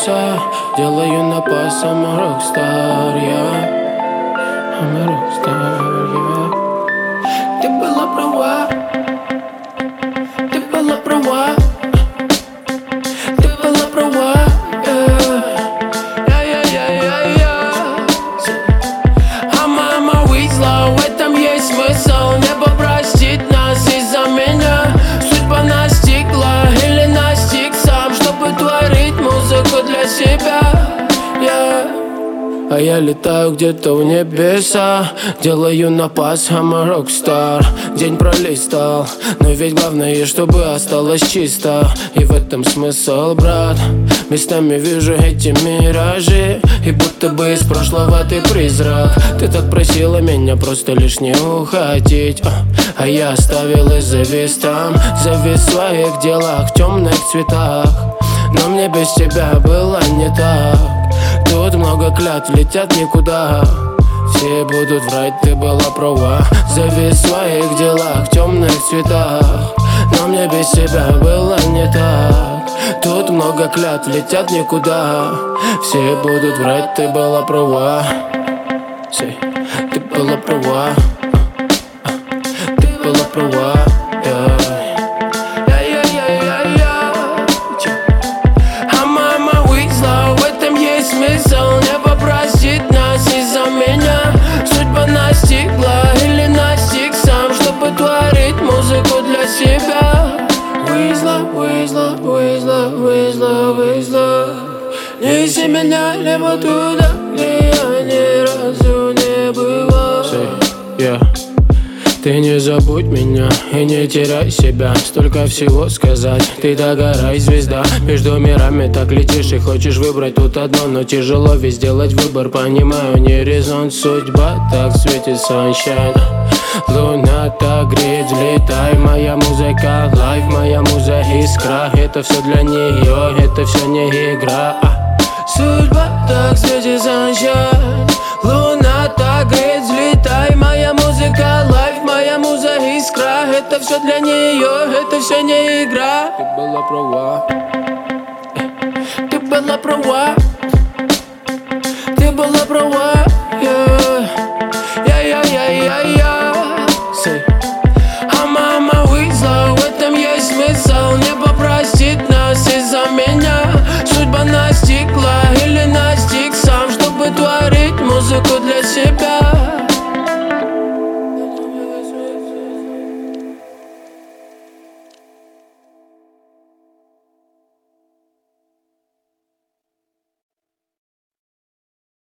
небеса. Делаю напас, I'm a rockstar, yeah. I'm a rockstar, yeah. Ты была права, ты была права, ты была права, Мама везла, в этом есть смысл. Небо простит нас из-за меня. Судьба настигла или настиг сам, чтобы творить музыку для себя, yeah. А я летаю где-то в небеса, делаю напас, I'm a rockstar. День пролистал, но ведь главное, чтобы осталось чисто. И в этом смысл, брат. Местами вижу эти миражи, и будто бы из прошлого ты призрак. Ты так просила меня просто лишь не уходить, а я оставил и завис там. Завис в своих делах, в темных цветах. Но мне без тебя было не так. Тут много клятв летят никуда. Все будут врать, ты была права. Завис в своих делах, в темных цветах. Но мне без тебя было не так. Тут много клятв летят никуда. Все будут врать, ты была права. Ты была права. Ты была права, yeah. Небо простит нас из-за меня. Судьба настигла или настиг сам, чтобы творить музыку для себя. Вызла, вызла, вызла, вызла, вызла. Неси меня небо туда, где я ни разу не бывал, yeah. Ты не забудь меня и не теряй себя. Столько всего сказать, ты догорай, звезда. Между мирами так летишь и хочешь выбрать тут одно, но тяжело ведь сделать выбор, понимаю, не резон. Судьба так светит sunshine. Луна так греет, взлетай. Моя музыка, лайф, моя муза, искра. Это все для нее, это все не игра. Судьба так светит sunshine. Луна так греет, взлетай. Моя музыка, лайф, моя муза, искра. Это все для нее, это все не игра. Ты была права. Ты была права. Ты была права, yeah. А мама вызла, в этом есть смысл. Небо простит нас из-за меня. Судьба настигла или настиг сам, чтобы творить музыку для себя.